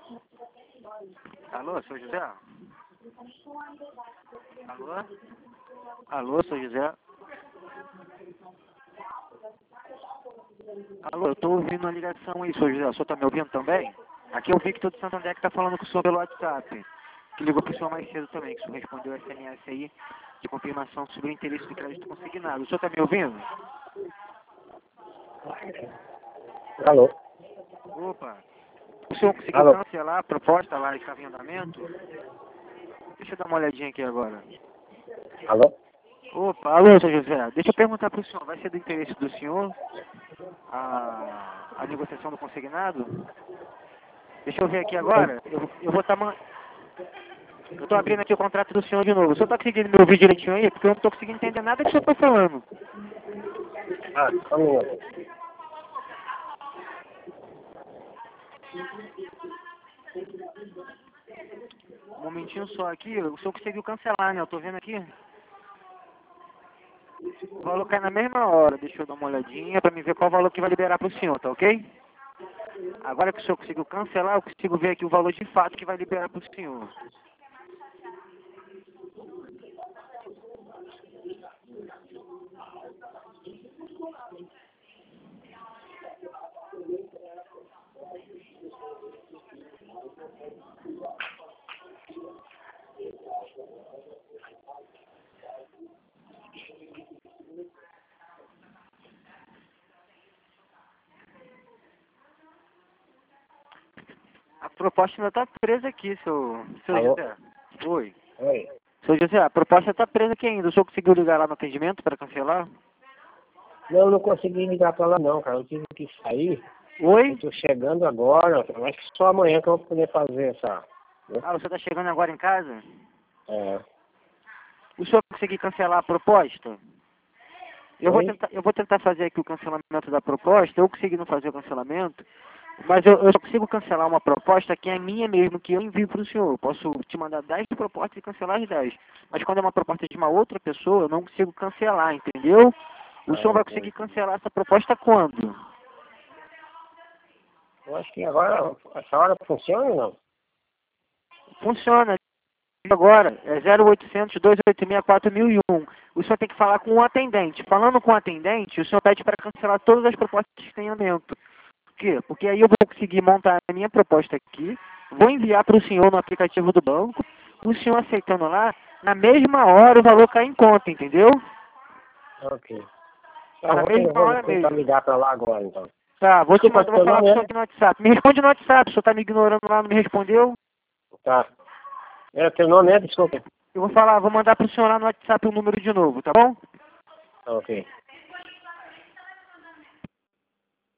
Alô, seu José? Alô? Alô, seu José? Alô, eu tô ouvindo a ligação aí, seu José. O senhor tá me ouvindo também? Aqui é o Victor do Santander que tá falando com o senhor pelo WhatsApp. Que ligou pro senhor mais cedo também, que o senhor respondeu o SMS aí de confirmação sobre o interesse do crédito consignado. O senhor tá me ouvindo? Alô? Opa! O senhor conseguiu Alô? cancelar a proposta lá que estava em andamento? Deixa eu dar uma olhadinha aqui agora. Alô? Opa, alô, seu José. Deixa eu perguntar pro senhor, vai ser do interesse do senhor a negociação do consignado? Deixa eu ver aqui agora. Eu vou estar... Eu tô abrindo aqui o contrato do senhor de novo. O senhor tá conseguindo me ouvir direitinho aí? Porque eu não tô conseguindo entender nada que o senhor tá falando. Ah, só um minuto. Um momentinho só aqui. O senhor conseguiu cancelar, né? Eu tô vendo aqui. O valor cai na mesma hora. Deixa eu dar uma olhadinha pra me ver qual valor que vai liberar pro senhor, tá ok? Agora que o senhor conseguiu cancelar, eu consigo ver aqui o valor de fato que vai liberar pro senhor. A proposta ainda tá presa aqui, seu Alô? José. Oi. Oi. Seu José, a proposta tá presa aqui ainda. O senhor conseguiu ligar lá no atendimento para cancelar? Não, eu não consegui ligar pra lá não, cara. Eu tive que sair. Oi? Eu tô chegando agora. Eu acho que só amanhã que eu vou poder fazer essa... Né? Ah, você tá chegando agora em casa? É. O senhor conseguir cancelar a proposta? Oi? Eu vou tentar fazer aqui o cancelamento da proposta. Eu consegui não fazer o cancelamento, mas eu só consigo cancelar uma proposta que é minha mesmo, que eu envio para o senhor. Eu posso te mandar 10 propostas e cancelar as 10. Mas quando é uma proposta de uma outra pessoa, eu não consigo cancelar, entendeu? O senhor vai conseguir Entendi. cancelar essa proposta quando? Eu acho que agora, essa hora funciona ou não? Funciona. Agora, é 0800 286 4001. O senhor tem que falar com o atendente. Falando com o atendente, o senhor pede para cancelar todas as propostas que têm em andamento. Por quê? Porque aí eu vou conseguir montar a minha proposta aqui, vou enviar para o senhor no aplicativo do banco, o senhor aceitando lá, na mesma hora o valor cai em conta, entendeu? Ok. Tá, Na eu mesma vou hora tentar mesmo. ligar pra lá agora, então. Tá, Desculpa, vou seu falar com nome o senhor é? aqui no WhatsApp. Me responde no WhatsApp, o senhor tá me ignorando lá, não me respondeu. Tá. É, teu nome é? Desculpa. Eu vou falar, vou mandar pro senhor lá no WhatsApp o número de novo, tá bom? Ok.